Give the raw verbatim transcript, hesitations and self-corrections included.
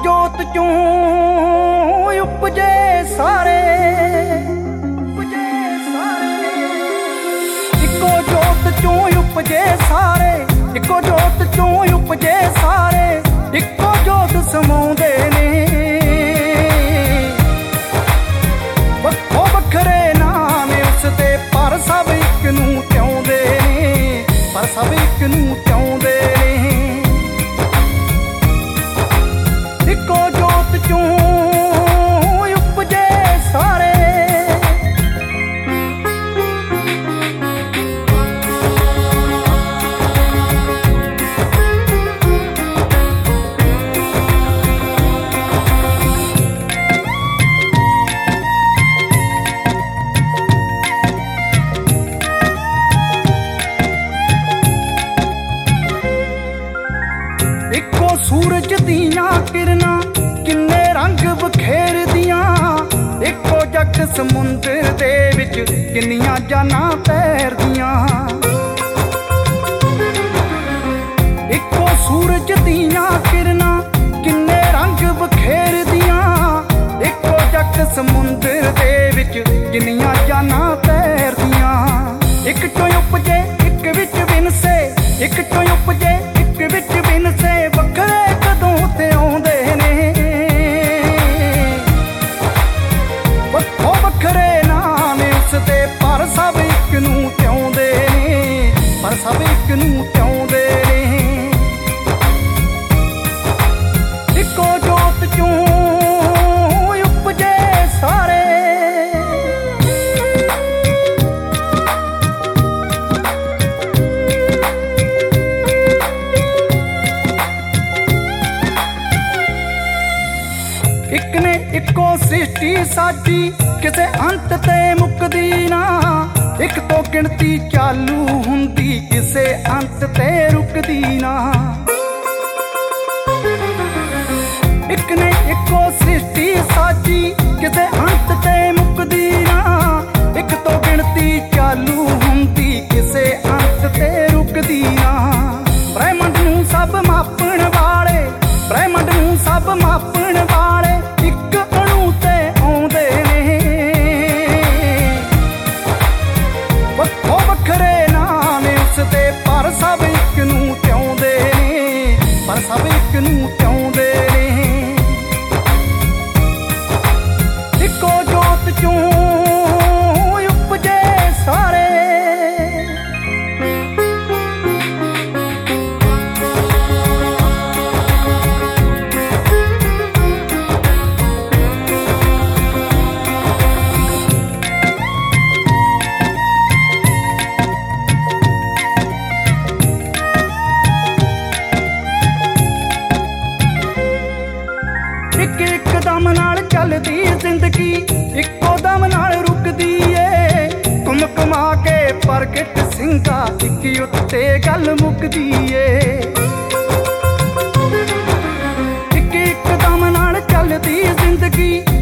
जोत चों उपजे सारे, इको जोत चों उपजे सारे, इको जोत चों उपजे सारे, इको जोत समाउंदे ने। वक्खो वखरे नाम उसदे पर सब इक नूं चाहुंदे ने, पर सब इक नूं चाहुंदे ने। इको जोत चों उपजे सारे, इको सूरज दियां किरनां किन्ने रंग बखेरदियां, इको जग समुंदर दे विच किन्नियां जानां तैरदियां। इको सूरज दियां किरनां किन्ने रंग बखेरदियां, इको जग समुंदर दे विच किन्नियां जानां तैरदियां। इक चों उपजे इक विच बिनसे, इक चों उपजे इक विच बिनसे, वखरे कदों ते आउंदे ने। वक्खो वखरे नाम उसदे पर सब इक नूं चाहुंदे ने, पर सब इक नूं चाहुंदे ने। इको जोत चों उपजे सारे, इक ने इको सृष्टि साजी किसे अंत ते मुकदी ना, इक तो गिणती चालू हुंदी किसे अंत ते रुकदी ना। इक ने इको सृष्टि साजी किसे अंत ते मुकदी ना, इक तो गिणती चालू हुंदी किसे अंत ते रुकदी ना। ब्रह्मंड नूं सब मापण वाले, ब्रह्मंड नूं सब मापण वाले इक अणु ते आउंदे ने। वक्खो वखरे नाम उसदे पर सब इक नूं चाहुंदे ने, पर सब इक नूं चाहुंदे ने। इको जोत चों उपजे सारे, इक इक दम नाल चलदी जिंदगी, इको दम नाल रुकदी ए। घुम घुमा के प्रगट सिंघा इक उत्ते गल मुकदी ए। इक इक दम नाल चलदी जिंदगी,